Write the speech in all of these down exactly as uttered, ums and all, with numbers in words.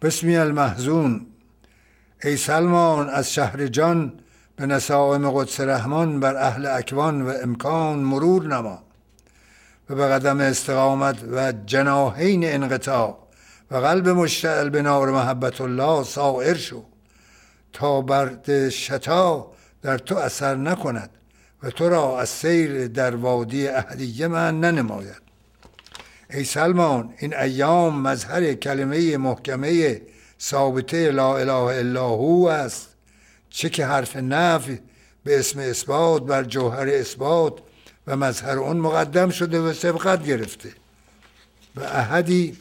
بسمی المحزون. ای سلمان از شهر جان به نسائم قدس رحمان بر اهل اکوان و امکان مرور نما و به قدم استقامت و جناحین انقطاع و قلب مشتعل به نار محبت الله سائر شو تا برد شتا در تو اثر نکند و تو را از سیر در وادی احدیه من ننماید. ای سلمان این ایام مظهر کلمه محکمه ثابته لا اله الا هو است، چه که حرف نفی به اسم اثبات بر جوهر اثبات و مظهر اون مقدم شده و سبقت گرفته و احدی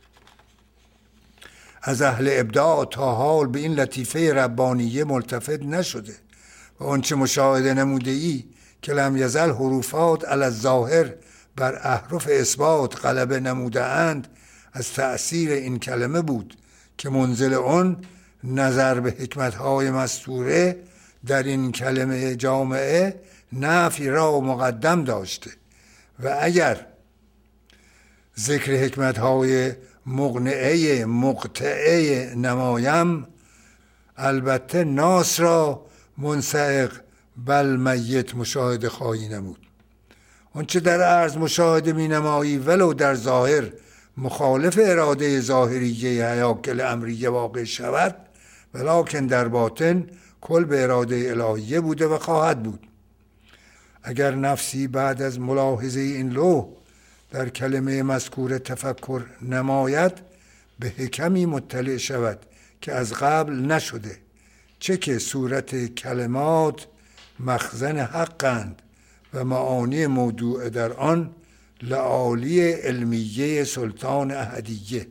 از اهل ابداع تا حال به این لطیفه ربانیه ملتفت نشده و اون چه مشاهده نموده ای که لم یزل حروفات علی الظاهر بر احرف اثبات غلبه نموده اند از تأثیر این کلمه بود که منزل اون نظر به حکمتهای مستوره در این کلمه جامعه نفی را مقدم داشته و اگر ذکر حکمتهای مقنعه مقطعه نمایم البته ناس را منسعق بل میت مشاهده خواهی نمود. اون چه در عرض مشاهده می نمایی ولو در ظاهر مخالف اراده ظاهریه هیاکل امریه واقع شود ولکن در باطن کل به اراده الهیه بوده و خواهد بود. اگر نفسی بعد از ملاحظه این لوح در کلمه مذکور تفکر نماید به حکمی مطلع شود که از قبل نشده، چه که صورت کلمات مخزن حقند و معانی موضوع در آن لعالی علمیه سلطان احدیه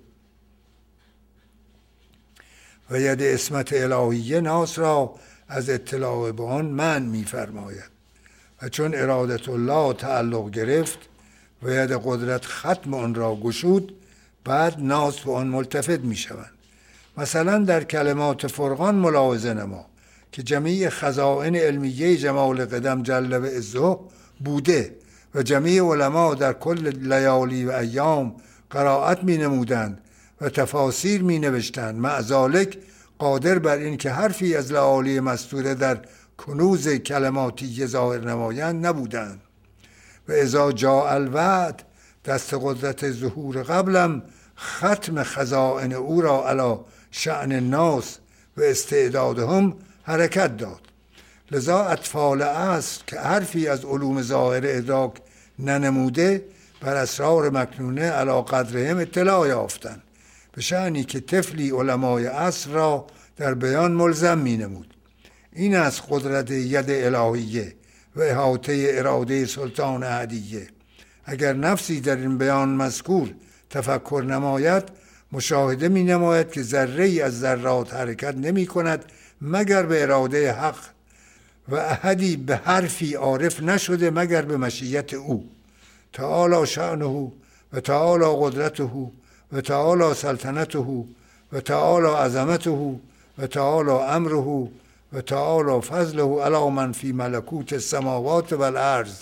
و ید اسمت الهیه ناس را از اطلاع به آن من می فرماید و چون ارادت الله تعلق گرفت و ید قدرت ختم آن را گشود بعد ناس به آن ملتفت می شوند. مثلا در کلمات فرقان ملاحظه نما که جمیع خزائن علمیه جمال قدم جل و عزه بوده و جمیع علما در کل لیالی و ایام قرائت می نمودند و تفاسیر می نوشتند، مع ذالک قادر بر این که حرفی از لعالی مستوره در کنوز کلماتی ظاهر نمایند نبودند. و اذا جاء الوعد دست قدرت ظهور قبلم ختم خزائن او را علی شأن الناس و استعدادهم حرکت داد. لذا اطفال عصر که حرفی از علوم ظاهر ادراک ننموده بر اسرار مکنونه علی قدرهم اطلاع یافتند، به شأنی که طفلی علمای عصر را در بیان ملزم می نمود. این از قدرت ید الهیه و احاطه اراده سلطان احدیه. اگر نفسی در این بیان مذکور تفکر نماید مشاهده می نماید که ذره ای از ذرات حرکت نمی کند مگر به اراده حق و احدی به حرفی عارف نشده مگر به مشیت او تعالی شأنه و تعالی قدرته و تعالی سلطنته و تعالی عظمته و تعالی امره و تعالی فضله علی من فی ملکوت السماوات و الارض.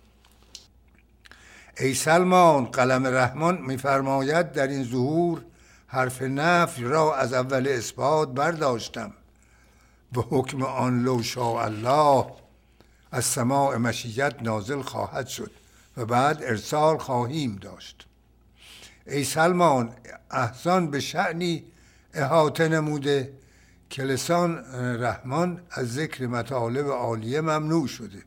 ای سلمان قلم رحمان می‌فرماید در این ظهور حرف نفی را از اول اثبات برداشتم و حکم آن لو شاء الله از سماع مشیت نازل خواهد شد و بعد ارسال خواهیم داشت. ای سلمان احسان به شأنی احاطه نموده که لسان رحمان از ذکر مطالب عالیه ممنوع شده.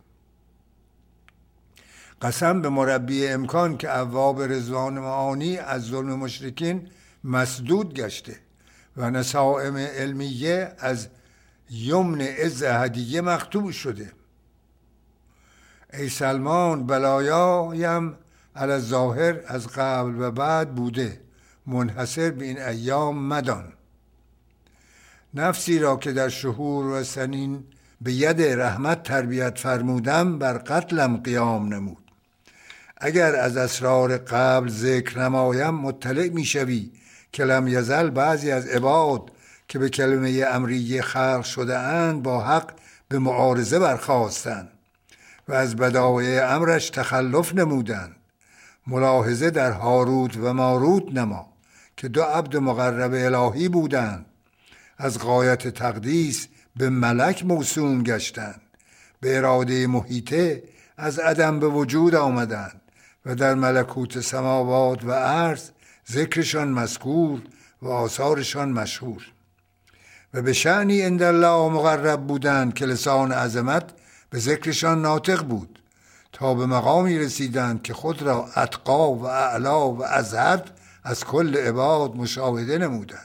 قسم به مربی امکان که ابواب رضوان معانی از ظلم مشرکین مسدود گشته و نسائم علمیه از یمن عز هدیه مقطوع شده. ای سلمان بلایایم علی الظاهر از قبل و بعد بوده، منحصر به این ایام مدان. نفسی را که در شهور و سنین به ید رحمت تربیت فرمودم بر قتلم قیام نمود. اگر از اسرار قبل ذکر نمایم مطلع می شوی که لم یزل بعضی از عباد که به کلمه امریه خلق شده اند با حق به معارضه برخاستند و از بدایع امرش تخلف نمودند. ملاحظه در هاروت و ماروت نما که دو عبد مقرب الهی بودند، از غایت تقدیس به ملک موسوم گشتند، به اراده محیطه از عدم به وجود آمدند و در ملکوت سماوات و ارض ذکرشان مذکور و آثارشان مشهور و به شأنی عند الله مقرب بودند که لسان عظمت به ذکرشان ناطق بود تا به مقامی رسیدند که خود را اتقا و اعلا و ازهر از کل عباد مشاهده نمودند.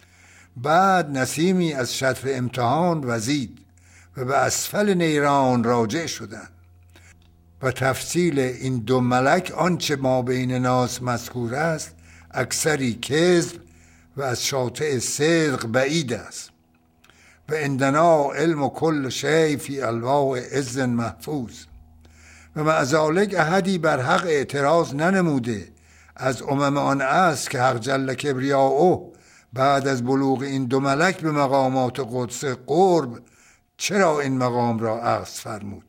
بعد نسیمی از شطر امتحان وزید و به اسفل نیران راجع شدند و تفصیل این دو ملک آنچه ما بین ناس مذکور است اکثری کذب و از شاطئ صدق بعید است و عندنا علم کل شیء فی الواح عز محفوظ و مع ذلک احدی بر حق اعتراض ننموده از امم آن است که حق جل کبریاؤه بعد از بلوغ این دو ملک به مقامات قدس قرب چرا این مقام را اخذ فرمود.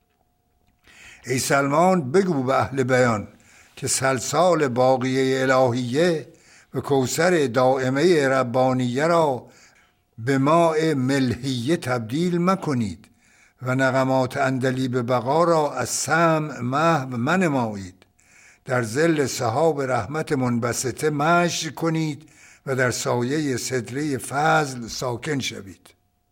ای سلمان بگو به اهل بیان که سلسال باقیه الهیه و کوثر دائمه ربانیه را به ماء ملحیه تبدیل مکنید و نغمات اندلیب بقا را از سمع محو منمایید، در ظل سحاب رحمت منبسطه مشی کنید و در سایه صدره فضل ساکن شوید.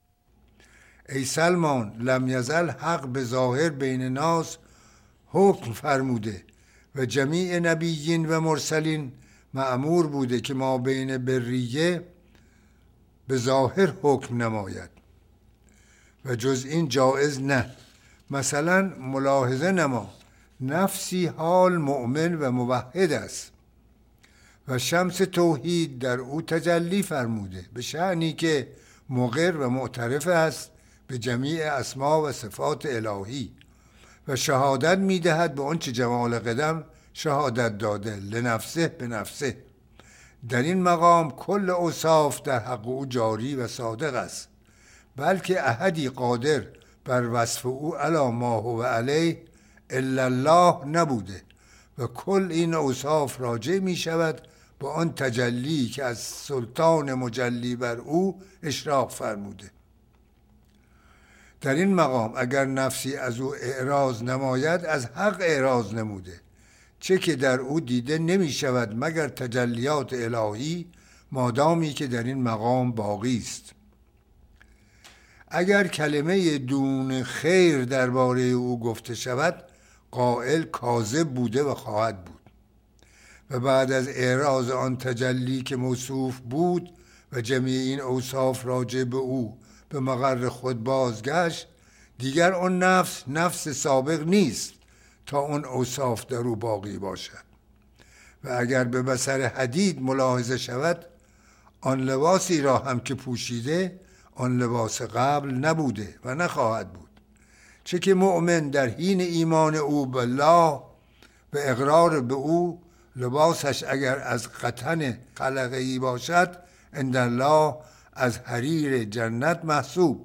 ای سلمان لم یزل حق به ظاهر بین ناس حکم فرموده و جمیع نبیین و مرسلین مأمور بوده که ما بین بریه به ظاهر حکم نماید و جز این جایز نه. مثلا ملاحظه نما نفسی حال مؤمن و موحد است و شمس توحید در او تجلی فرموده به شأنی که مقر و معترف است به جمیع اسما و صفات الهی و شهادت میدهد به آنچه جمال قدم شهادت داده لنفسه به نفسه. در این مقام کل اوصاف در حق او جاری و صادق است، بلکه احدی قادر بر وصف او علی ما هو علیه الا الله نبوده و کل این اوصاف راجع می شود به آن تجلی که از سلطان مجلی بر او اشراق فرموده. در این مقام اگر نفسی از او اعراض نماید از حق اعراض نموده، چه که در او دیده نمی شود مگر تجلیات الهی مادامی که در این مقام باقی است. اگر کلمه دون خیر درباره او گفته شود قائل کاذب بوده و خواهد بود و بعد از اعراض آن تجلی که موصوف بود و جمیع این اوصاف راجع به او به مقر خود بازگشت، دیگر آن نفس نفس سابق نیست تا اون اوصاف در او باقی باشد و اگر به بصر حدید ملاحظه شود آن لباسی را هم که پوشیده آن لباس قبل نبوده و نخواهد بود، چه که مؤمن در حین ایمان او بالله و اقرار به او لباسش اگر از قطن خلقه‌ای باشد عند الله از حریر جنت محسوب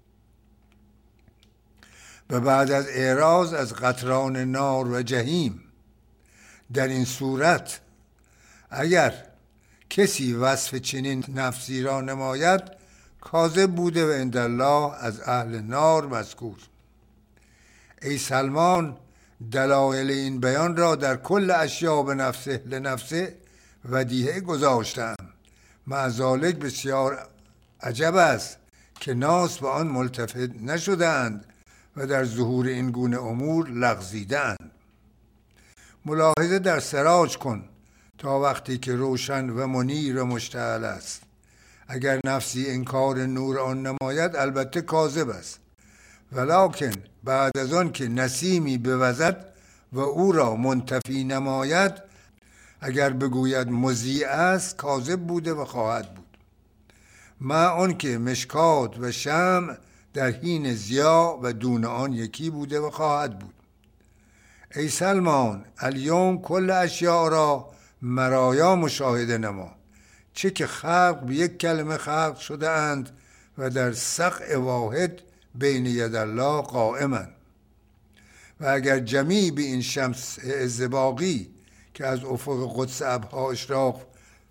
و بعد از اعراض از قطران نار و جهیم. در این صورت اگر کسی وصف چنین نفسی را نماید کاذب بوده و عند الله از اهل نار مذکور. ای سلمان دلایل این بیان را در کل اشیاء به نفسه لنفسه ودیعه گذاشتم، مع ذالک بسیار عجب است که ناس به آن ملتفت نشدند و در ظهور این گونه امور لغزیدند. ملاحظه در سراج کن تا وقتی که روشن و منیر و مشتعل است. اگر نفسی انکار نور آن نماید البته کاذب است، ولکن بعد از آن که نسیمی بوزد و او را منتفی نماید اگر بگوید مضیء است کاذب بوده و خواهد بود، مع آن که مشکات و شمع در حین ضیا و دون آن یکی بوده و خواهد بود. ای سلمان الیوم کل اشیاء را مرایا مشاهده نما، چه که خلق به یک کلمه خلق شده اند و در سقع واحد بین ید الله قائمند و اگر جمیع به این شمس عز باقی که از افق قدس ابها اشراق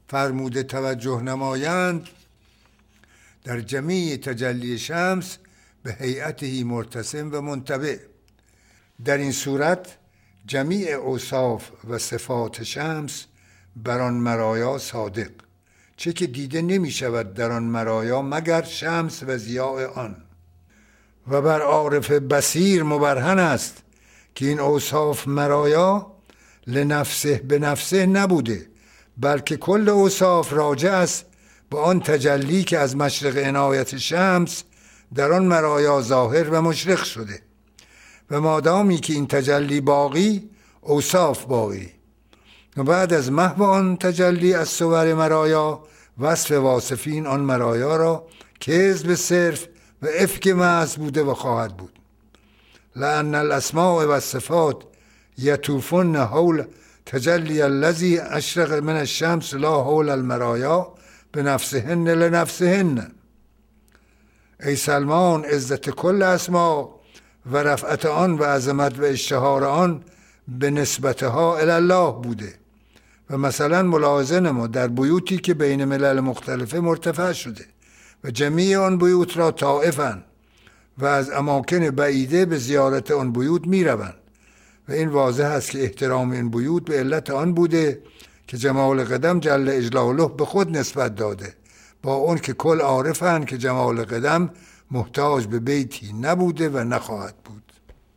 فرموده توجه نمایند در جمیع تجلی شمس به هیئته مرتسم و منتبع. در این صورت جمیع اوصاف و صفات شمس بر آن مرایا صادق، چه که دیده نمی شود در آن مرایا مگر شمس و ضیاء آن. و بر عارف بصیر مبرهن است که این اوصاف مرایا لنفسه به نفسه نبوده، بلکه کل اوصاف راجع است به آن تجلی که از مشرق عنایت شمس در آن مرایا ظاهر و مشرق شده. و مادامی که این تجلی باقی، اوصاف باقی. و بعد از محو آن تجلی از صور مرایا، وصف واصفین آن مرایا را کذب صرف و افک محض بوده و خواهد بود. لأن الاسماء و الصفات یطوفن حول تجلی الذی اشرق من الشمس لا حول المرایا بنفسهن لنفسهن. ای سلمان، عزت کل اسما و رفعت آن و عظمت و اشتهار آن به نسبتها الله بوده. و مثلا ملاحظه نما در بیوتی که بین ملل مختلفه مرتفع شده و جمیع آن بیوت را طائفن و از اماکن بعیده به زیارت آن بیوت می روند. و این واضح است که احترام این بیوت به علت آن بوده که جمال قدم جل اجلاله به خود نسبت داده، با اون که کل عارفن که جمال قدم محتاج به بیتی نبوده و نخواهد بود.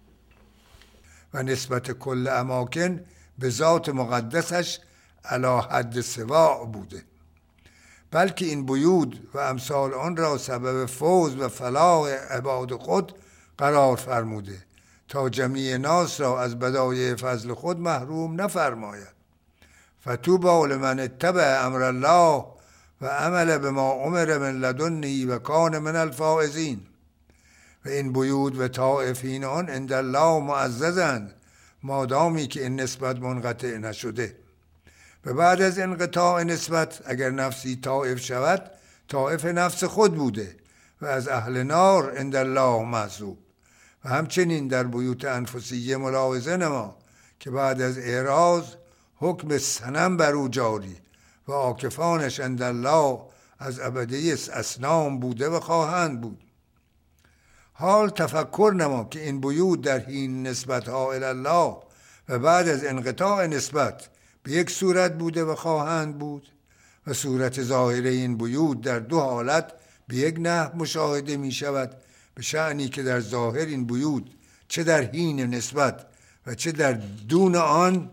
و نسبت کل اماکن به ذات مقدسش علی حد سواع بوده، بلکه این بیوت و امثال آن را سبب فوز و فلاح عباد خود قرار فرموده تا جمیع ناس را از بدایع فضل خود محروم نفرماید. فطوبی لمن اتبع امر الله و عمل بما امر من لدنه و کان من الفائزین. و این بیوت و طائفین آن عند الله معززند مادامی که این نسبت منقطع نشده. و بعد از انقطاع نسبت اگر نفسی طائف شود، طائف نفس خود بوده و از اهل نار عند الله محسوب. و همچنین در بیوت انفسیه ملاحظه نما که بعد از اعراض حکم صنم بر او جاری و عاکفانش عند الله از ابدی اصنام بوده و خواهند بود. حال تفکر نما که این بیوت در حین نسبت ها الی الله و بعد از انقطاع نسبت به یک صورت بوده و خواهند بود و صورت ظاهره این بیوت در دو حالت به یک نحو مشاهده می شود، به شأنی که در ظاهر این بیوت چه در حین نسبت و چه در دون آن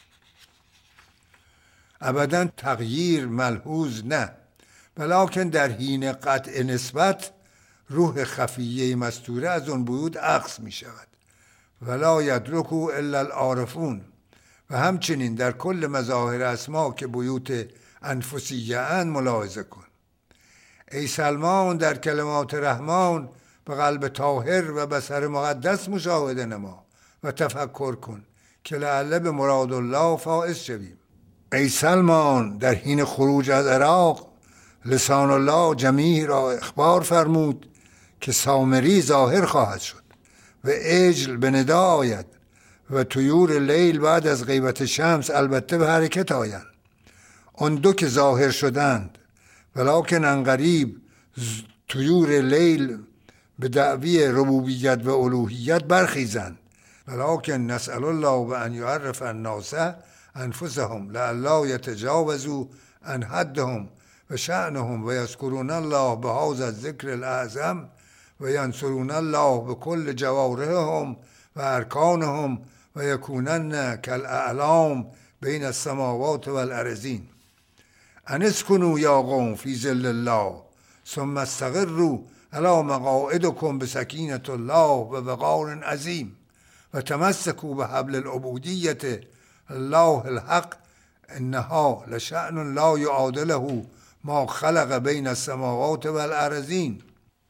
ابدا تغییر ملحوظ نه، ولکن در حین قطع نسبت روح خفیه مستوره از اون بیوت اخذ می شود. ولا یدرکه الا العارفون. و همچنین در کل مظاهر اسما که بیوت انفسیه اند ملاحظه کن. ای سلمان، در کلمات رحمان به قلب طاهر و بصر مقدس مشاهده نما و تفکر کن که لعله به مراد الله فائز شویم. ای سلمان، در حین خروج از عراق لسان الله جمیع را اخبار فرمود که سامری ظاهر خواهد شد و عجل به ندا آید و طیور لیل بعد از غیبت شمس البته به حرکت آیند. آن دو که ظاهر شدند ولکن انقریب طیور لیل به دعوی ربوبیت و الوهیت برخیزند. ولکن نسأل الله به ان یعرف الناس انفسهم لعله یتجاوزوا عن حدهم و شأنهم و یذکرون الله به هذا الذکر الاعظم و ینصرون الله به کل جوارحهم و ارکانهم و یکونن کالاعلام بین السماوات و الارضین. ان اسکنوا یا قوم فی ظل الله ثم استقروا علی مقاعدکم بسکینة الله و وقار عظیم و تمسکوا بحبل العبودیة الله الحق انها لشأن لا یعادله ما خلق بین السماوات و الارضین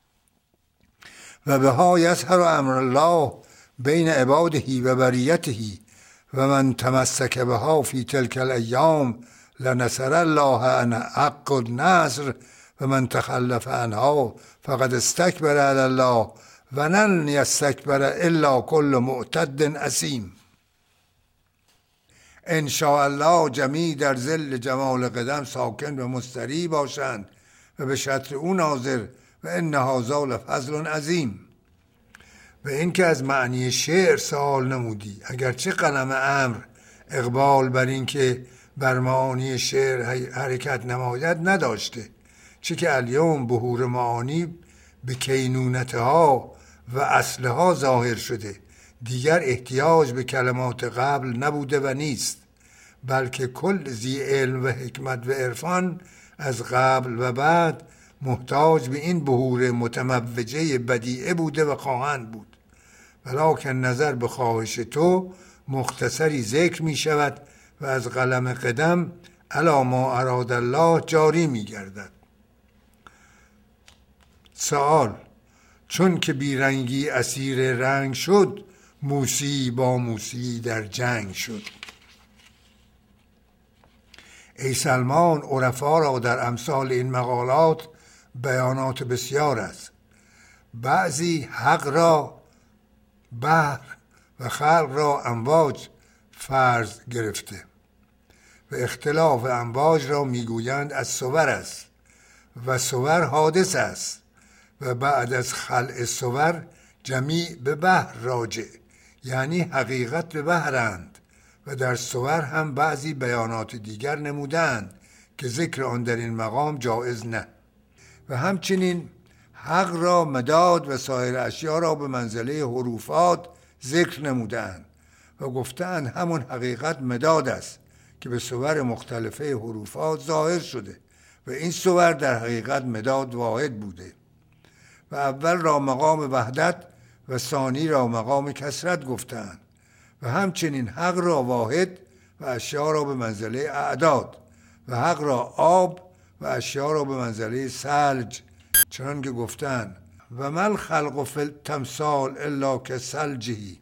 و بها یظهر امر الله بین عباده و بریته و من تمسک بها فی تلک الایام لنصر الله عن حق النصر و من تخلف عنها فقد استکبر علی الله و لن یستکبر الا کل معتد اثیم. انشاءالله جمیع در ظل جمال قدم ساکن و مستری باشند و به شطر او ناظر و ان هذا لفضل عظیم. و این که از معنی شعر سوال نمودی، اگرچه قلم امر اقبال بر این که بر معانی شعر حرکت نماید نداشته، چه که الیوم بحور معانی به کینونتها و اصلها ظاهر شده، دیگر احتیاج به کلمات قبل نبوده و نیست، بلکه کل ذی علم و حکمت و عرفان از قبل و بعد محتاج به این بحور متموجه بدیعه بوده و خواهند بود. ولکن نظر به خواهش تو مختصری ذکر می شود و از قلم قدم الی ما اراد الله جاری می گردد. سوال: چون که بیرنگی اسیر رنگ شد، موسی با موسی در جنگ شد. ای سلمان، عرفا را در امثال این مقالات بیانات بسیار است. بعضی حق را بحر و خلق را امواج فرض گرفته و اختلاف امواج را میگویند از صور است و صور حادث است و بعد از خلق صور جمیع به بحر راجع، یعنی حقیقت به بحرند و در صور هم بعضی بیانات دیگر نمودند که ذکر آن در این مقام جایز نه. و همچنین حق را مداد و سایر اشیا را به منزله حروفات ذکر نمودند و گفتند همون حقیقت مداد است که به صور مختلفه حروفات ظاهر شده و این صور در حقیقت مداد واحد بوده و اول را مقام وحدت و ثانی را مقام کثرت گفتند و همچنین حق را واحد و اشیا را به منزله اعداد و حق را آب و اشیا را به منزله ثلج، چنان که گفتند و مل خلق فی التمثال الا کثلجه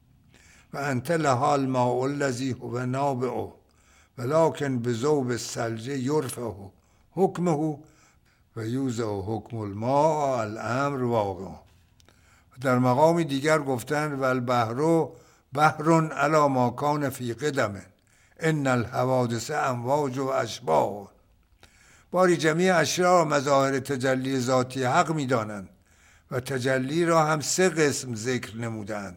و انت لها الماء الذی هو نابع ولکن بذوب الثلج یرفع حکمه و یوضع حکم الماء الامر واقع. در مقام دیگر گفتند و البحر بحر علی ما کان فی قدم ان الحوادث امواج و اشباه. باری جمیع اشیا را مظاهر تجلی ذاتی حق می دانند و تجلی را هم سه قسم ذکر نمودند: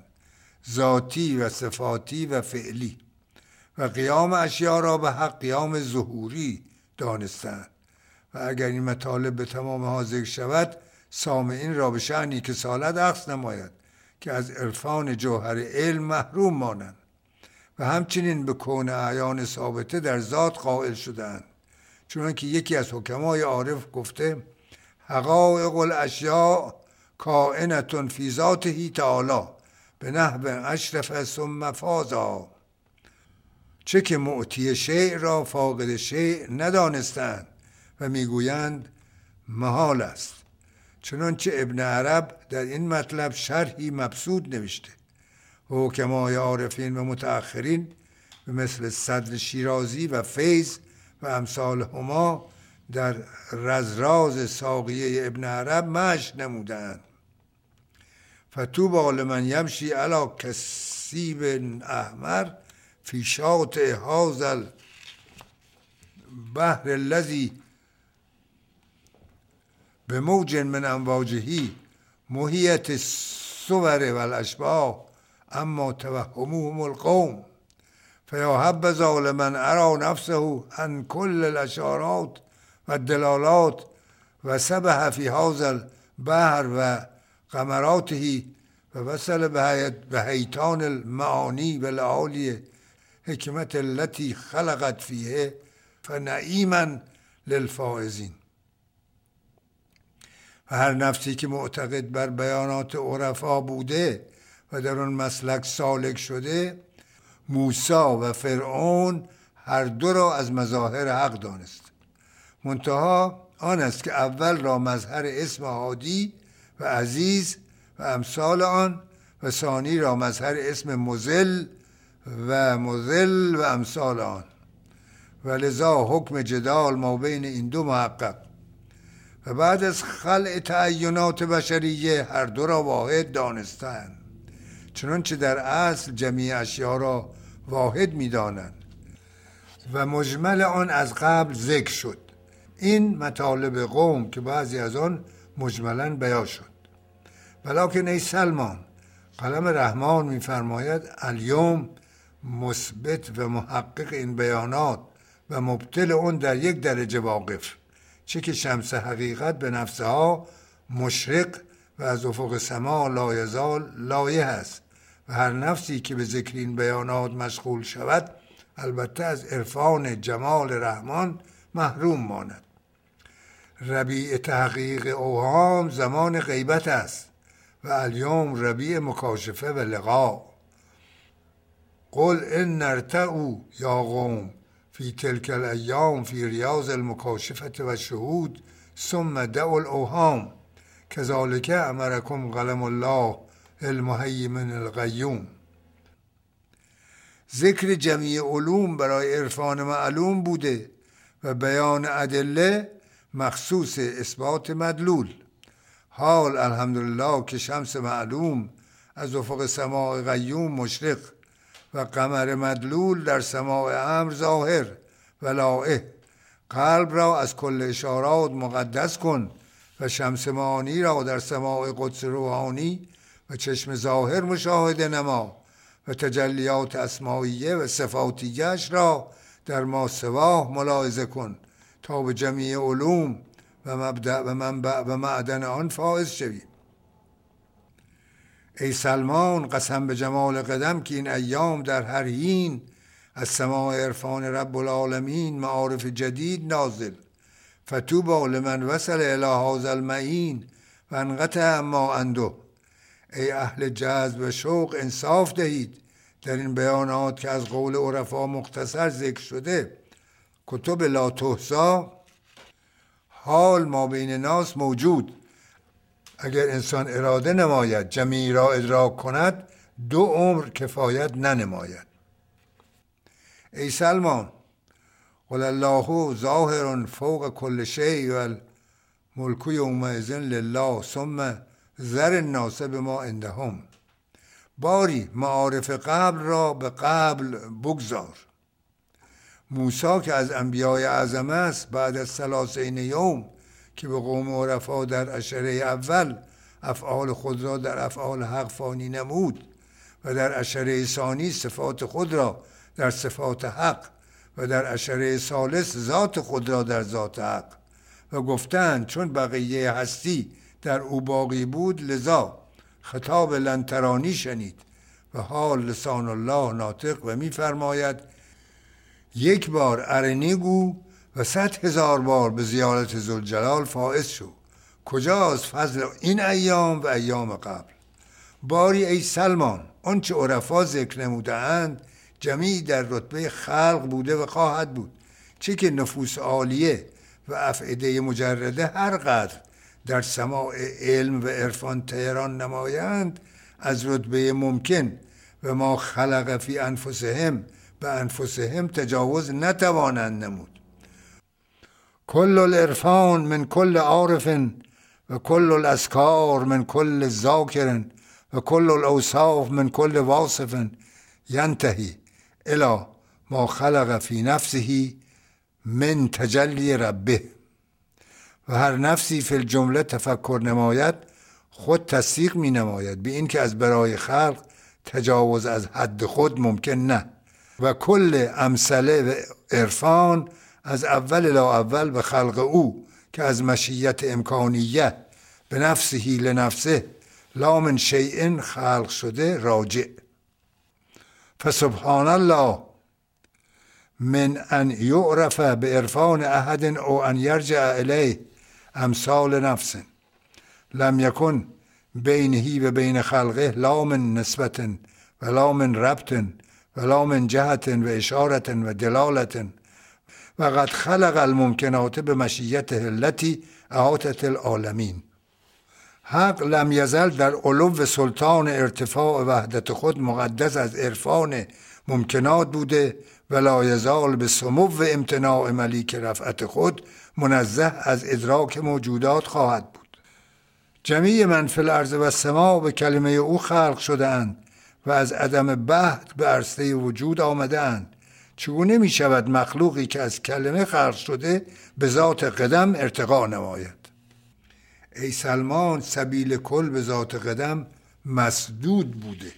ذاتی و صفاتی و فعلی. و قیام اشیا را به حق قیام ظهوری دانستند و اگر این مطالب به تمام ها ذکر شود سامعین را به شأنی که سالت عکس نماید که از عرفان جوهر علم محروم مانند و همچنین به کون اعیان ثابته در ذات قائل شدند، چونکه یکی از حکمای عارف گفته حقایق الاشیاء کائنة فی ذاته تعالی به نحو اشرف ثم فاضا. چه که معطی شیء را فاقد شیء ندانستند و میگویند محال است. چنانچه ابن عرب در این مطلب شرحی مبسوط نوشته. حکمای عارفین و متأخرین به مثل صدر شیرازی و فیض و امثال هما در رزراز ساقیه ابن عرب مشی نمودند. فطوبی لمن یمشی علی کثیب احمر فی شاطئ هذا البحر الذی بموج من امواجه محیط الصور والاشباه اما توهمهم القوم فیا حبذا لمن ارى نفسه عن كل الاشارات و الدلالات و سبح فی هذا البحر و غمراته و وصل به حیطان المعانی و لعالی حکمت التي خلقت فیه فنعیما للفائزین. و هر نفسی که معتقد بر بیانات عرفا بوده و در آن مسلک سالک شده، موسی و فرعون هر دو را از مظاهر حق دانست. منتها آن است که اول را مظهر اسم هادی و عزیز و امثال آن و ثانی را مظهر اسم مذل و مذل و امثال آن و لذا حکم جدال ما بین این دو محقق. و بعد از خلع تعینات بشریه هر دو را واحد دانستند، چنانچه در اصل جمیع اشیا را واحد می دانند و مجمل آن از قبل ذکر شد. این مطالب قوم که بعضی از آن مجملاً بیان شد. ولکن ای سلمان، قلم رحمان می‌فرماید الیوم مثبت و محقق این بیانات و مبطل اون در یک درجه واقف، چه که شمس حقیقت به نفسها مشرق و از افق سما لایزال لایه است و هر نفسی که به ذکر این بیانات مشغول شود البته از عرفان جمال رحمان محروم ماند. ربیع تحقیق اوهام زمان غیبت است و الیوم ربیع مکاشفه و لقا. قل ان ارتعوا یا قوم فی تلک الایام فی ریاض المکاشفه و شهود ثم دعوا الاوهام کذالک امرکم قلم الله المهیمن القیوم. ذکر جمیع علوم برای عرفان معلوم بوده و بیان ادله مخصوص اثبات مدلول. حال الحمدلله که شمس معلوم از افق سماع قیوم مشرق و قمر مدلول در سماع امر ظاهر و لائه. قلب را از کل اشارات مقدس کن و شمس معانی را در سماع قدس روحانی و چشم ظاهر مشاهده نما و تجلیات اسمائیه و صفاتیش را در ما سواه ملاحظه کن تا به جمیع علوم و مبدأ و منبع و معدن آن فائز شوی. ای سلمان، قسم به جمال قدم که این ایام در هر حین از سماع عرفان رب العالمین معارف جدید نازل. فتوبی لمن وصل الی هذا المعین و انقطع ما عنده. ای اهل جذب و شوق، انصاف دهید در این بیانات که از قول عرفا مختصر ذکر شده. کتب لا تحصی حال ما بین ناس موجود. اگر انسان اراده نماید جمیع را ادراک کند دو عمر کفایت ننماید. ای سلمان، قل الله ظاهر فوق کل شیء و الملک یومئذ لله ثم ذر الناس بما عندهم. باری معارف قبل را به قبل بگذار. موسی که از انبیای اعظم است بعد از ثلاثین یوم که به قوم عرفا در عشره اول افعال خود را در افعال حق فانی نمود و در عشره ثانی صفات خود را در صفات حق و در عشره ثالث ذات خود را در ذات حق و گفتند چون بقیه هستی در او باقی بود لذا خطاب لن ترانی شنید و حال لسان الله ناطق و می فرماید یک بار ارنی گو و صد هزار بار به زیارت ذوالجلال فائز شو. کجاست فضل این ایام و ایام قبل؟ باری ای سلمان، آنچه عرفا ذکر نمودند جمیع در رتبه خلق بوده و خواهد بود، چه که نفوس عالیه و افعده مجرده هر قدر در سماع علم و عرفان طیران نمایند از رتبه ممکن و ما خلق فی انفسهم به انفسهم تجاوز نتوانند نمود. کل العرفان من کل عارف و کل الاذکار من کل ذاکر و کل الاوصاف من کل واصف ینتهی الی ما خلق فی نفسه من تجلی ربه. و هر نفسی فی الجمله تفکر نماید خود تصدیق می نماید به این که از برای خلق تجاوز از حد خود ممکن نه و کل امثله و عرفان از اول الی اول به خلق او که از مشیت امکانیه به نفسه لنفسه لا من شیء خلق شده راجع. فسبحان الله من ان یعرف به عرفان احد او ان یرجع الیه امثال نفس لم یکن بینه و بین خلقه لا من نسبت و لا من ربط و لا من جهت و اشارت و دلالت و قد خلق الممکنات به مشیته التي احاطت العالمین. حق لم یزل در علو سلطان ارتفاع وحدت خود مقدس از عرفان ممکنات بوده و لا یزال به سمو و امتناع ملیک رفعت خود منزه از ادراک موجودات خواهد بود. جمیع من فی الارض و السماء به کلمه او خلق شده اند و از عدم بحث به عرصه وجود آمده اند، چگونه می شود مخلوقی که از کلمه خلق شده به ذات قدم ارتقا نماید؟ ای سلمان، سبیل کل به ذات قدم مسدود بوده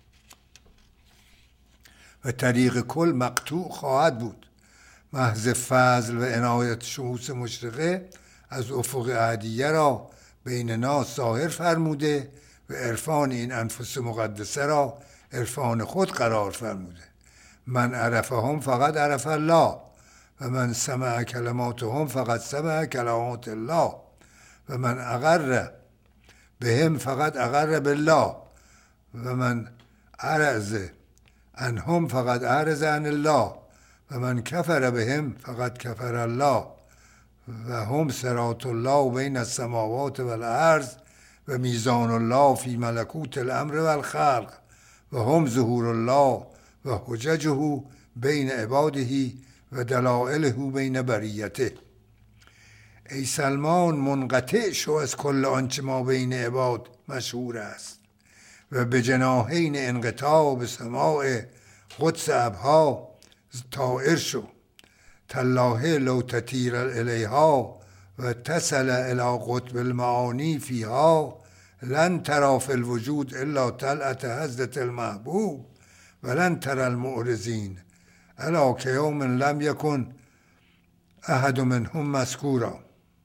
و طریق کل مقطوع خواهد بود. محض فضل و عنایت شموس مشرقه از افق احدیه را بین ناس ظاهر فرموده و عرفان این انفس مقدسه را عرفان خود قرار فرموده. من عرفهم فقط عرف الله و من سمع کلماتهم فقط سمع کلمات الله و من اقر بهم فقط اقر بالله و من عرض عنهم فقط عرض عن الله و من کفر بهم فقط کفر الله و هم صراط الله بین السماوات و الارض و میزان الله فی ملکوت الامر و الخلق و هم ظهور الله و حججه بین عباده و دلائله بین بریته. ای سلمان، منقطع شو از کل آنچه ما بین عباد مشهور است و به جناحین انقطاع به سماع قدس ابها طائر شو. تالله لو تطیر الیها و تصل الی قطب المعانی فیها لن ترى فی الوجود الا طلعت حضرت المحبوب و لن ترى المعرضین الا که یوم لم یکن احد منهم مذکورا.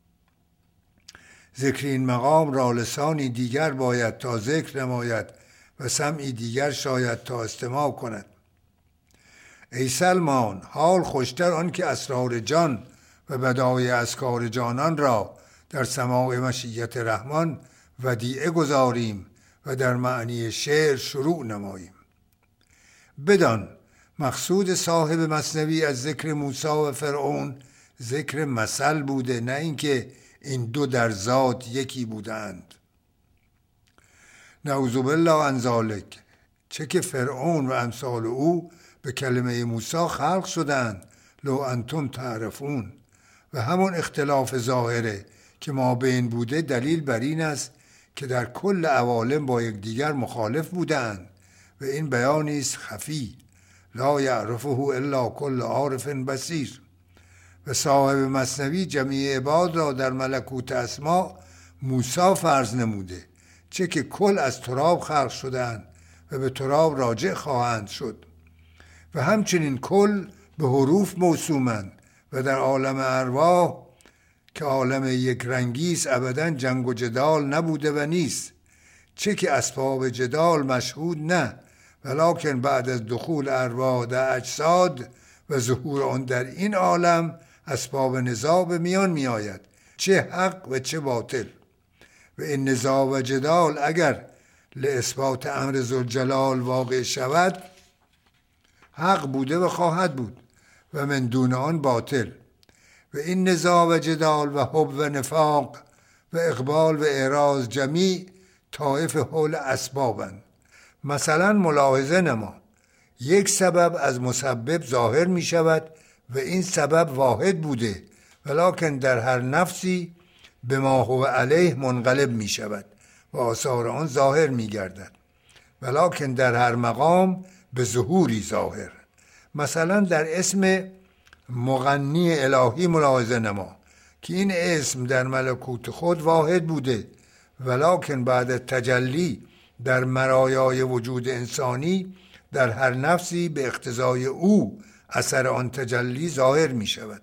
ذکر این مقام را لسانی دیگر باید تا ذکر نماید و سمعی دیگر شاید تا استماع کند. ای سلمان، حال خوشتر آن که اسرار جان و بدایع اذکار جانان را در سماع مشیت رحمان ودیعه گذاریم و در معنی شعر شروع نماییم. بدان مقصود صاحب مثنوی از ذکر موسی و فرعون ذکر مثل بوده، نه اینکه این دو در ذات یکی بودند. نعوذ بالله عن ذلک. چه که فرعون و امثال او به کلمه موسی خلق شدند، لو انتم تعرفون. و همون اختلاف ظاهره که ما بین بوده دلیل بر این است که در کل عوالم با یکدیگر مخالف بودند و این بیانی است خفی، لا یعرفه الا کل عارف بصیر. و صاحب مثنوی جمیع عباد را در ملکوت اسما موسی فرض نموده، چه که کل از تراب خلق شدند و به تراب راجع خواهند شد و همچنین کل به حروف موسومند و در عالم ارواح که عالم یک رنگی است ابدا جنگ و جدال نبوده و نیست، چه که اسباب جدال مشهود نه، ولکن بعد از دخول ارواح در اجساد و ظهور آن در این عالم اسباب نزاع به میان می آید، چه حق و چه باطل. و این نزاع و جدال اگر لاثبات امر ذوالجلال واقع شود حق بوده و خواهد بود و من دون آن باطل. و این نزاع و جدال و حب و نفاق و اقبال و اعراض جمیع طائف حول اسبابند. مثلا ملاحظه نما، یک سبب از مسبب ظاهر می شود و این سبب واحد بوده ولکن در هر نفسی به ما هو علیه منقلب می شود و آثار آن ظاهر می گردد، ولکن در هر مقام به ظهوری ظاهر. مثلا در اسم مغنی الهی ملاحظه نما که این اسم در ملکوت خود واحد بوده ولکن بعد تجلی در مرایای وجود انسانی در هر نفسی به اقتضای او اثر آن تجلی ظاهر می شود.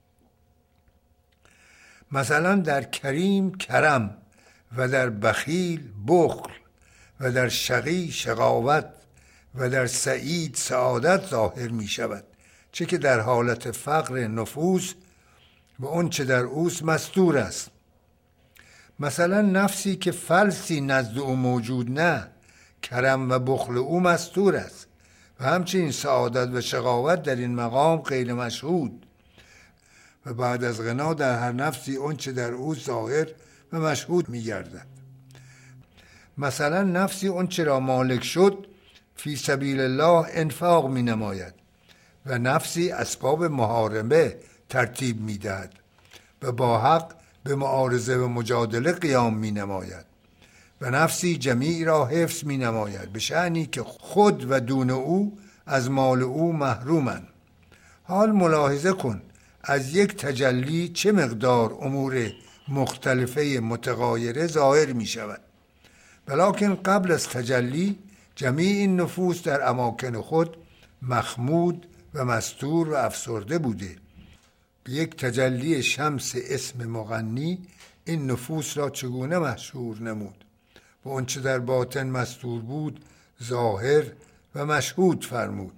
مثلا در کریم کرم و در بخیل بخل و در شقی شقاوت و در سعید سعادت ظاهر می شود، چه که در حالت فقر نفوس و اون چه در اوست مستور است. مثلا نفسی که فلسی نزد او موجود نه، کرم و بخل او مستور است و همچنین سعادت و شقاوت در این مقام غیر مشهود و بعد از غنا در هر نفسی اون چه در او ظاهر و مشهود می گردد. مثلا نفسی اون چه را مالک شد فی سبیل الله انفاق می نماید و نفسی اسباب محارمه ترتیب می دهد و با حق به معارضه و مجادله قیام می نماید و نفسی جمیع را حفظ می نماید به شأنی که خود و دون او از مال او محرومند. حال ملاحظه کن از یک تجلی چه مقدار امور مختلفه متغایره ظاهر می شود. ولکن قبل از تجلی جمیع این نفوس در اماکن خود مخمود و مستور و افسرده بوده. به یک تجلی شمس اسم مغنی این نفوس را چگونه مشهور نمود و آنچه در باطن مستور بود ظاهر و مشهود فرمود.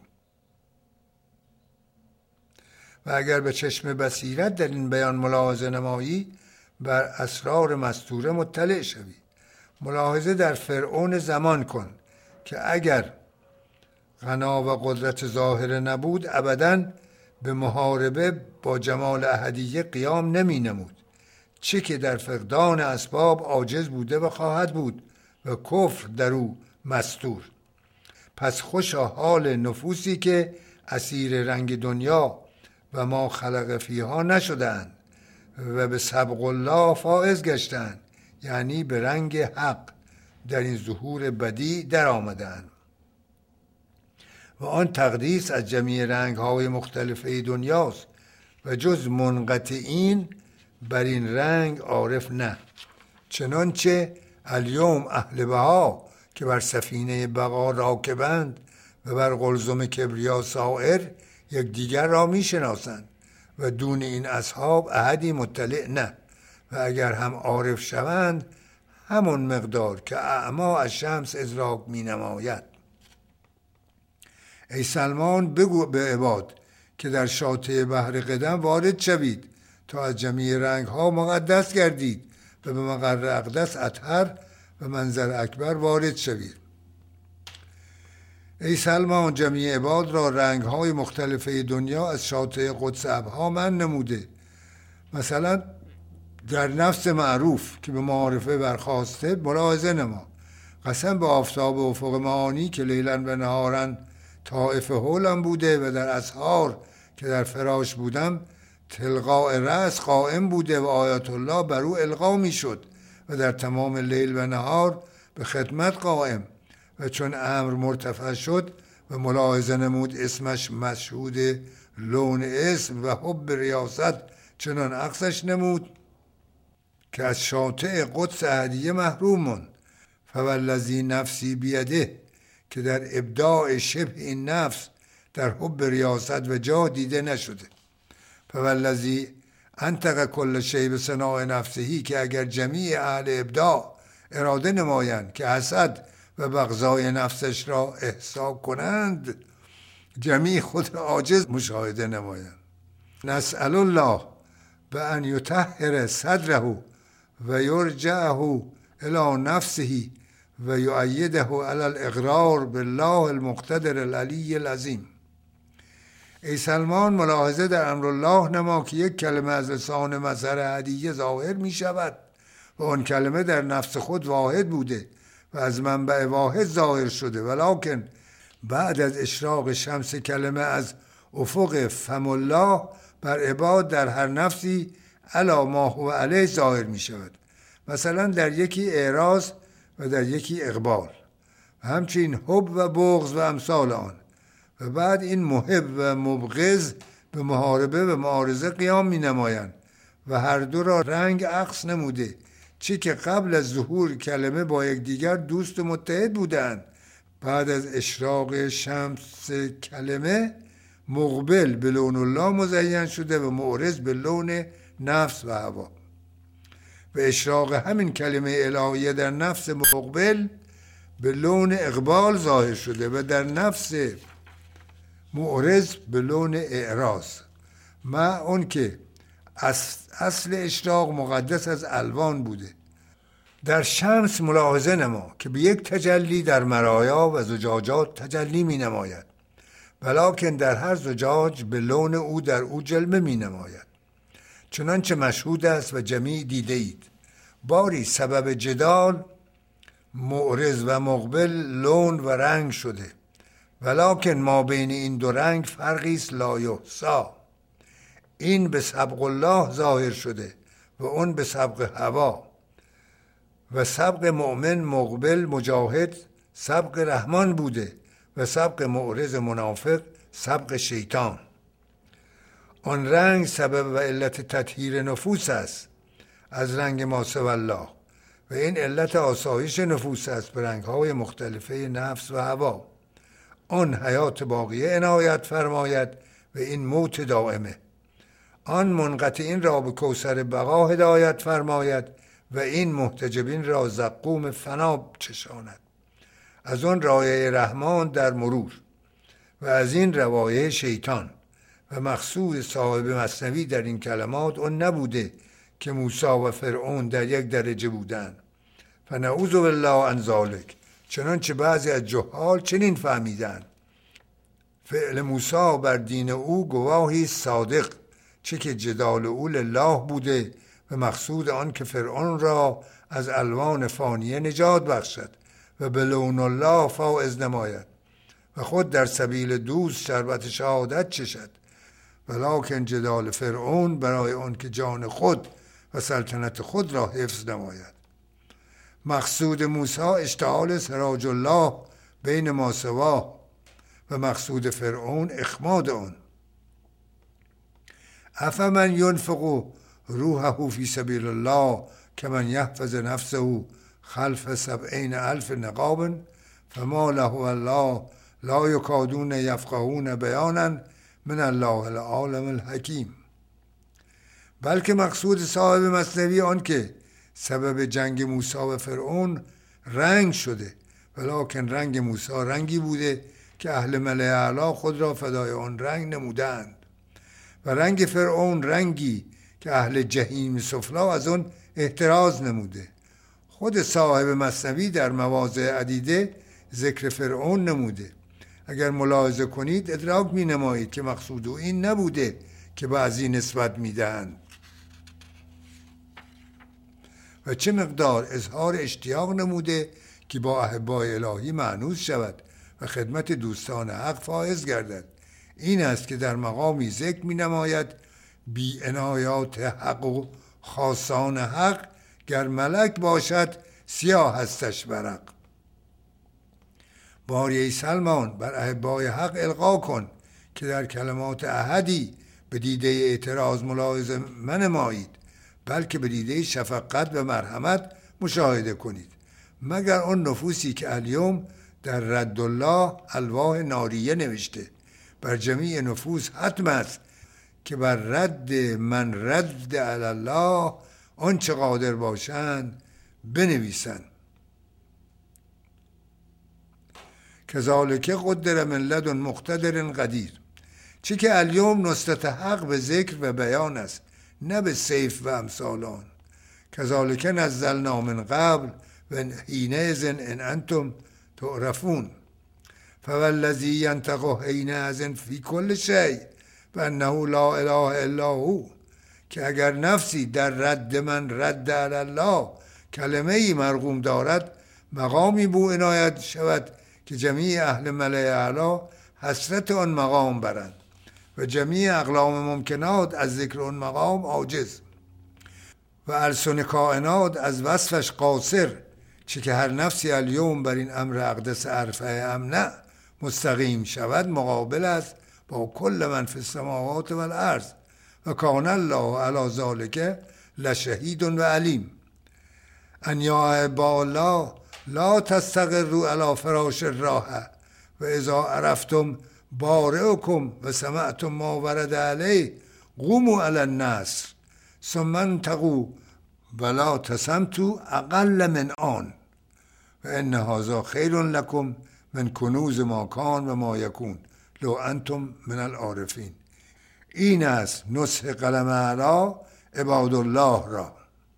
و اگر به چشم بصیرت در این بیان ملاحظه نمایی بر اسرار مستوره مطلع شوی. ملاحظه در فرعون زمان کن که اگر غنا و قدرت ظاهره نبود ابداً به محاربه با جمال احدیه قیام نمی نمود، چه که در فقدان اسباب عاجز بوده و خواهد بود و کفر در او مستور. پس خوشا حال نفوسی که اسیر رنگ دنیا و ما خلق فیها نشدند و به سبق الله فائز گشتند، یعنی به رنگ حق در این ظهور بدی در آمدند. و آن تقدیس از جمیع رنگ‌های مختلفه دنیاست و جز منقطعین بر این رنگ عارف نه. چنانچه الیوم اهل بها که بر سفینه بقا راکبند و بر قلزم کبریا سائر یک دیگر را می شناسند و دون این اصحاب احدی مطلع نه. و اگر هم عارف شوند همون مقدار که اعما از شمس ادراک می نماید. ای سلمان بگو به عباد که در شاطئ بحر قدم وارد شوید تا از جمیع رنگ ها مقدس گردید و به مقر اقدس اطهر و منظر اکبر وارد شوید. ای سلمان جمیع عباد را رنگ های مختلفه دنیا از شاطئ قدس ابها من نموده. مثلا در نفس معروف که به معارفه برخواسته ملاحظه نما. قسم به آفتاب افق معانی که لیلن و نهارن طائف حولم بوده و در اسحار که در فراش بودم تلقاء رأس قائم بوده و آیات الله بر او القا می شد و در تمام لیل و نهار به خدمت قائم. و چون امر مرتفع شد و ملاحظه نمود اسمش مشهود لون اسم و حب ریاست چنان عکسش نمود که از شاطئ قدس احدیه محروم ماند. فوالذی نفسی بیده که در ابداع شبه این نفس در حب ریاست و جاه دیده نشده. فوالذی انطق کل شیء بصناع نفسهی که اگر جمیع اهل ابداع اراده نمایند که حسد و بغضای نفسش را احصا کنند جمیع خود عاجز مشاهده نمایند. نسأل الله به ان یطهر صدره و یرجعه الی نفسه و یؤیده علی الاقرار بالله المقتدر العلی العظیم. ای سلمان ملاحظه در امر الله نما که یک کلمه از لسان مظهر هدیه ظاهر می شود و آن کلمه در نفس خود واحد بوده و از منبع واحد ظاهر شده، ولکن بعد از اشراق شمس کلمه از افق فم الله بر عباد در هر نفسی علی ما هو علیه ظاهر می شود. مثلا در یکی اعراض و در یکی اقبال و همچنین حب و بغض و امثال آن. و بعد این محب و مبغض به محاربه و معارضه قیام می نمایند و هر دو را رنگ عکس نموده، چی که قبل از ظهور کلمه با یک دیگر دوست و متحد بودند. بعد از اشراق شمس کلمه مقبل به لون الله مزین شده و معرض به لون نفس و هوا. و اشراق همین کلمه الهیه در نفس مقبل به لون اقبال ظاهر شده و در نفس معرض به لون اعراض. مع اون که اصل اشراق مقدس از الوان بوده. در شمس ملاحظه نما که به یک تجلی در مرایا و زجاجات تجلی می نماید، ولکن در هر زجاج به لون او در او جلوه می نماید، چنانچه مشهود است و جمیع دیده اید. باری سبب جدال معرض و مقبل لون و رنگ شده، ولکن ما بین این دو رنگ فرقی است لا یحصی. این به سبق الله ظاهر شده و اون به سبق هوا. و سبق مؤمن مقبل مجاهد سبق رحمان بوده و سبق معرض منافق سبق شیطان. آن رنگ سبب و علت تطهیر نفوس است از رنگ ما سوی الله و این علت آسایش نفوس است به رنگ‌های مختلفه نفس و هوا. آن حیات باقیه عنایت فرماید و این موت دائمه. آن منقطعین را به کوثر بقا هدایت فرماید و این محتجبین را زقوم فنا چشاند. از آن رایه رحمان در مرور و از این روایه شیطان. و مقصود صاحب مثنوی در این کلمات اون نبوده که موسی و فرعون در یک درجه بودند. فنعوذ بالله عن ذلک، چنانچه بعضی از جهال چنین فهمیدند. فعل موسی بر دین او گواهی صادق، چه که جدال او لله بوده و مقصود آن که فرعون را از الوان فانیه نجات بخشد و به لون الله فائز نماید و خود در سبیل دوست شربت شهادت چشد. ولکن جدال فرعون برای آن که جان خود و سلطنت خود را حفظ نماید. مقصود موسی اشتعال سراج الله بین ما سوا و مقصود فرعون اخماد آن. افمن ینفق روحه فی سبیل الله کمن یحفظ نفسه خلف سبعین الف نقاب فما له الله لا یکادون یفقهون بیانا من الله العالم الحکیم. بلکه مقصود صاحب مثنوی آن که سبب جنگ موسی و فرعون رنگ شده، ولکن رنگ موسی رنگی بوده که اهل ملأ اعلی خود را فدای آن رنگ نمودند و رنگ فرعون رنگی که اهل جحیم سفلا از آن احتراز نموده. خود صاحب مثنوی در مواضع عدیده ذکر فرعون نموده. اگر ملاحظه کنید ادراک می نمایید که مقصود او این نبوده که بعضی نسبت می دهند و چه مقدار اظهار اشتیاق نموده که با احبای الهی مأنوس شود و خدمت دوستان حق فائز گردد. این است که در مقامی ذکر می نماید بی عنایات حق و خاصان حق گر ملک باشد سیاه هستش برق. باری ای سلمان بر احبای حق القا کن که در کلمات احدی به دیده اعتراض ملاحظه منمایید، بلکه به دیده شفقت و مرحمت مشاهده کنید. مگر آن نفوسی که الیوم در رد الله الواح ناریه نوشته. بر جمیع نفوس حتم است که بر رد من رد علی الله آنچه قادر باشند بنویسند. کذالک قدر من لدن مقتدر قدیر. چه که الیوم نصرت حق به ذکر و بیان است، نه به سیف و امثال آن. کذالک نزلنا من قبل و حینئذ ان انتم تعرفون. فوالذی ینطق حینئذ فی کل شیء و انه لا اله الا هو. که اگر نفسی در رد من رد علی الله کلمه ای مرغوم دارد، مقامی بو عنایت شود که جمیع اهل ملأ اعلی حسرت آن مقام برند و جمیع اقلام ممکنات از ذکر آن مقام عاجز و السن کائنات از وصفش قاصر. چه که هر نفسی الیوم بر این امر اقدس عرفه امنه مستقیم شود مقابل است با کل من فی السماوات و الارض و کان الله علی ذلک لشهید و علیم. ان یا عباد الله لا تستقروا علی فراش الراحه و اذا عرفتم بارئکم و سمعتم ما ورد علیه قوموا علی النصر ثم انتقوا ولا تسمتوا اقل من آن و ان هذا خیر لکم من کنوز ما کان و ما یکون لو انتم من العارفین. این است نصح قلم اعلی عباد الله را.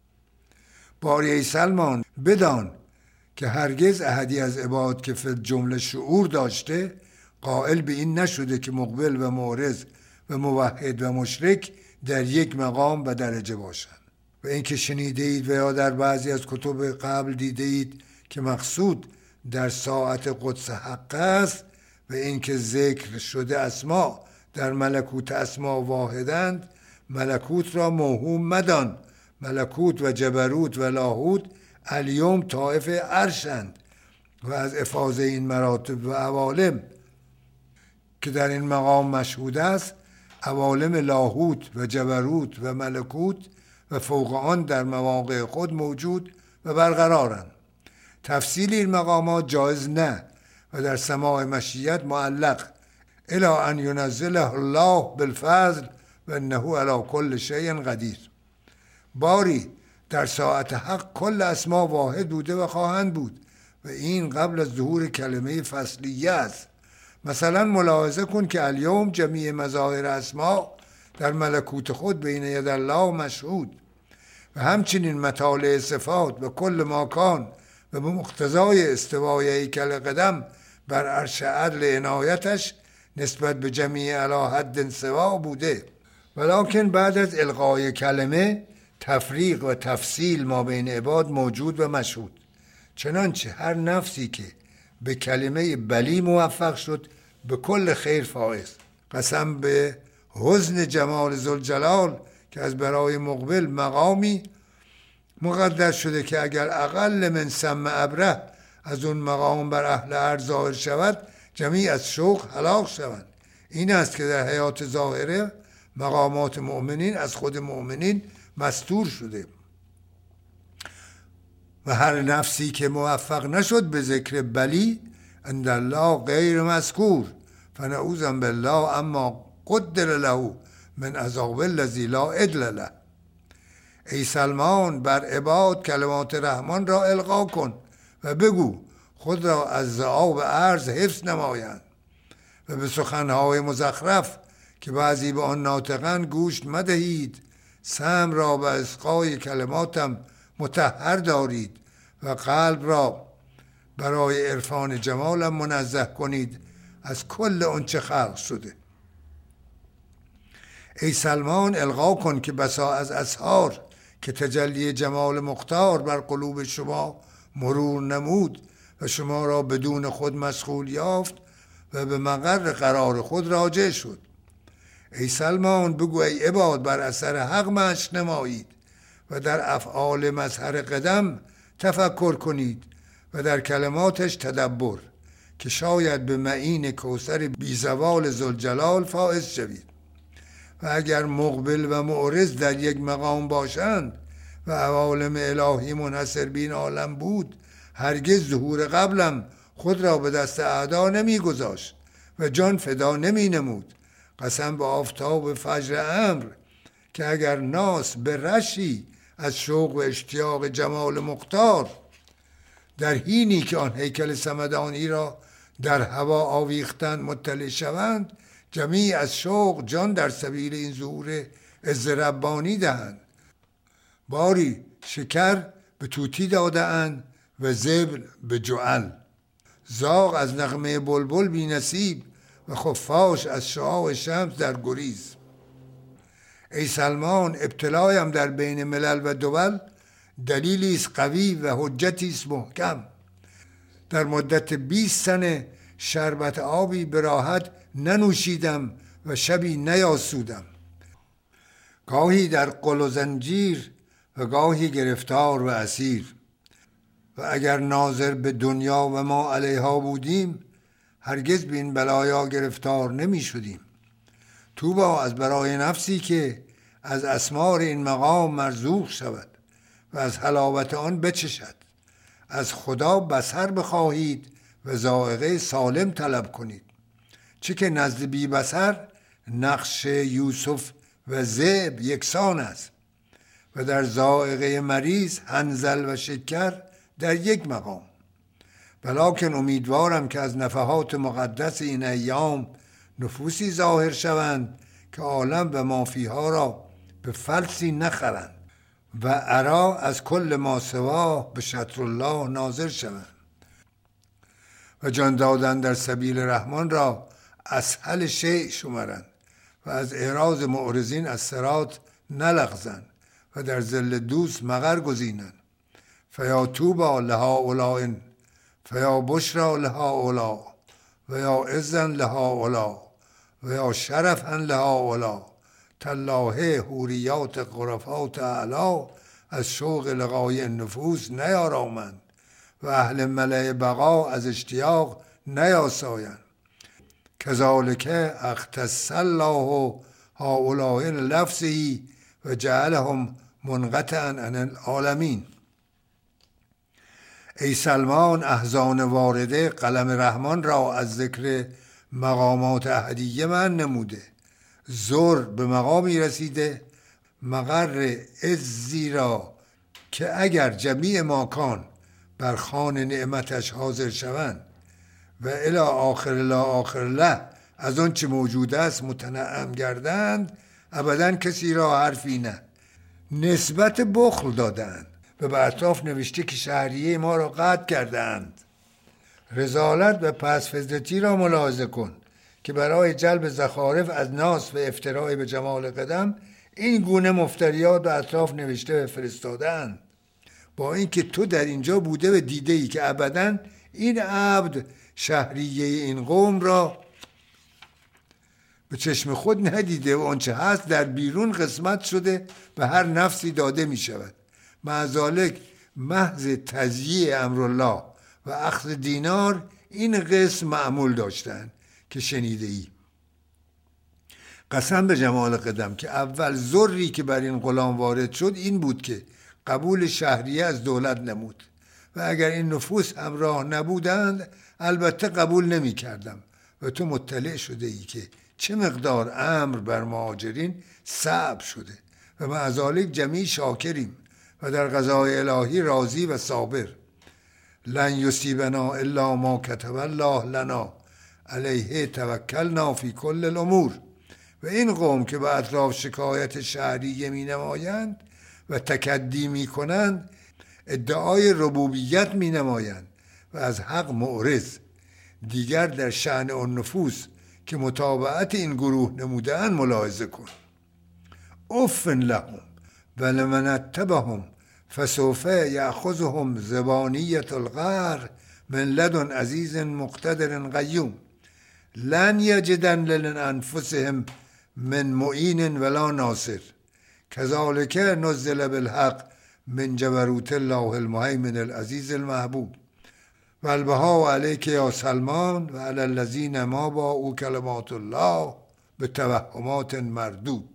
باری ای سلمان بدان که هرگز احدی از عباد که فی جمله شعور داشته قائل به این نشده که مقبل و معرض و موحد و مشرک در یک مقام و درجه باشند. و اینکه شنیده اید و یا در بعضی از کتب قبل دیده اید که مقصود در ساعت قدس حق است و اینکه ذکر شده اسما در ملکوت اسما واحدند، ملکوت را موهوم مدان. ملکوت و جبروت و لاهوت الیوم طائف عرشند و از افاضه این مراتب و عوالم که در این مقام مشهود است عوالم لاهوت و جبروت و ملکوت و فوق آن در مواقع خود موجود و برقرارند. تفصیل این مقامات جایز نه و در سماع مشیت معلق الی ان ینزله الله بالفضل و انه علی کل شیء قدیر. باری در ساعت حق کل اسما واحد بوده و خواهند بود و این قبل از ظهور کلمه فصلیه است. مثلا ملاحظه کن که الیوم جمیع مظاهر اسما در ملکوت خود بین ید الله مشهود و همچنین مطالع صفات و کل ماکان و به مقتضای استوای هیکل قدم بر عرش عدل عنایتش نسبت به جمیع علی حد سوا بوده. ولکن بعد از الغای کلمه تفریق و تفصیل ما بین عباد موجود و مشهود. چنانچه هر نفسی که به کلمه بلی موفق شد به کل خیر فائز. قسم به حسن جمال ذوالجلال که از برای مقبل مقامی مقدر شده که اگر اقل من سم ابره از اون مقام بر اهل ارض ظاهر شود جمیع از شوق هلاک شوند. این است که در حیات ظاهره مقامات مؤمنین از خود مؤمنین مستور شده و هر نفسی که موفق نشد به ذکر بلی عند الله غیر مذکور فنعوذ بالله اما قدر له من عذاب الذی لا عدل له. ای سلمان بر عباد کلمات رحمان را القا کن و بگو خود را از ذعاب عرض حفظ نمایند و به سخنهای مزخرف که بعضی به آن ناطقن گوش مدهید. سمع را به اسقای کلماتم مطهر دارید و قلب را برای عرفان جمالم منزه کنید از کل آنچه خلق شده. ای سلمان القا کن که بسا از اسحار که تجلی جمال مختار بر قلوب شما مرور نمود و شما را بدون خود مشغول یافت و به مقر قرار خود راجع شد. ای سلمان بگو ای عباد بر اثر حق مشق نمایید و در افعال مظهر قدم تفکر کنید و در کلماتش تدبر که شاید به معین کوثر بیزوال ذوالجلال فائز شوید. و اگر مقبل و معرض در یک مقام باشند و عوالم الهی منحصر بین عالم بود هرگز ظهور قبلم خود را به دست اعدا نمی گذاشت و جان فدا نمی نمود. قسم به آفتاب فجر امر که اگر ناس به رشی از شوق و اشتیاق جمال مختار در حینی که آن هیکل صمدانی را در هوا آویختند مطلع شوند جمیع از شوق جان در سبیل این ظهور عز ربانی دهند. باری شکر به طوطی داده اند و زبل به جعل. زاغ از نغمه بلبل بی نصیب و خفاش از شعاع شمس در گریز. ای سلمان ابتلایم در بین ملل و دول دلیلی است قوی و حجتی است محکم. در مدت بیست سنه شربت آبی به راحت ننوشیدم و شبی نیاسودم. گاهی در قل و زنجیر و گاهی گرفتار و اسیر. و اگر ناظر به دنیا و ما علیها بودیم هرگز به این بلایا گرفتار نمی شدیم. توبا از برای نفسی که از اسمار این مقام مرزوق شود و از حلاوت آن بچشد. از خدا بصر بخواهید و ذائقه سالم طلب کنید. چه که نزد بی بصر نقش یوسف و ذئب یکسان است و در ذائقه مریض حنظل و شکر در یک مقام. ولکن امیدوارم که از نفحات مقدس این ایام نفوسی ظاهر شوند که عالم و مافیها را به فلسی نخرند و ارا از کل ما سوا به شطر الله ناظر شوند و جان دادن در سبیل رحمان را اسهل شیء شمرند و از اعراض معرضین از صراط نلغزند و در ظل دوست مقر گزینند. فیا توبا لهؤلاء فیا بشرا لهؤلاء و یا عزا لهؤلاء و یا شرفا لهؤلاء تالله حوریات غرفات اعلا از شوق لقای النفوس نیارامند و اهل ملأ بقا از اشتیاق نیاسایند. کذالک اختص الله هؤلاء لفظه و جعلهم منقطعا عن العالمین. ای سلمان، احزان وارده قلم رحمان را از ذکر مقامات احدیه من نموده. زر به مقامی رسیده مقر عزی را که اگر جمیع ماکان بر خوان نعمتش حاضر شوند و الی آخر لا آخر له از آن چه موجود است متنعم گردند، ابدا کسی را حرفی نه. نسبت بخل دادند و به اطراف نوشته که شهریه ما را قطع کردند. رذالت و پسفزلتی را ملاحظه کن که برای جلب زخارف از ناس و افتراء به جمال قدم این گونه مفتریات به اطراف نوشته و فرستادند، با اینکه تو در اینجا بوده و دیده ای که ابدا این عبد شهریه این قوم را به چشم خود ندیده و آنچه هست در بیرون قسمت شده و هر نفسی داده می شود. معذالک محض تضییع امرالله و اخذ دینار این قسم معمول داشتند که شنیده ای. قسم به جمال قدم که اول ذری که بر این غلام وارد شد این بود که قبول شهریه از دولت نمود و اگر این نفوس همراه نبودند البته قبول نمی کردم و تو مطلع شده ای که چه مقدار امر بر مهاجرین صعب شده و مع ذلک جمیع شاکریم و در قضای الهی راضی و صابر. لن یصیبنا الا ما کتب الله لنا علیه توکلنا فی کل الامور. و این قوم که به اطراف شکایت شهریه می نمایند و تکدی می کنند ادعای ربوبیت می نمایند و از حق معرض. دیگر در شأن آن نفوس که متابعت این گروه نمودند ملاحظه کن. اف لهم و لمن اتبعهم فسوف یأخذهم زبانیة القهر من لدن عزیز مقتدر قیوم. لن یجدن لانفسهم من معین ولا ناصر کذالک نزل بالحق من جبروت الله المهیمن العزیز المحبوب. و البها علیک یا سلمان و علی الذین ما باعوا کلمات الله به توهمات مردود.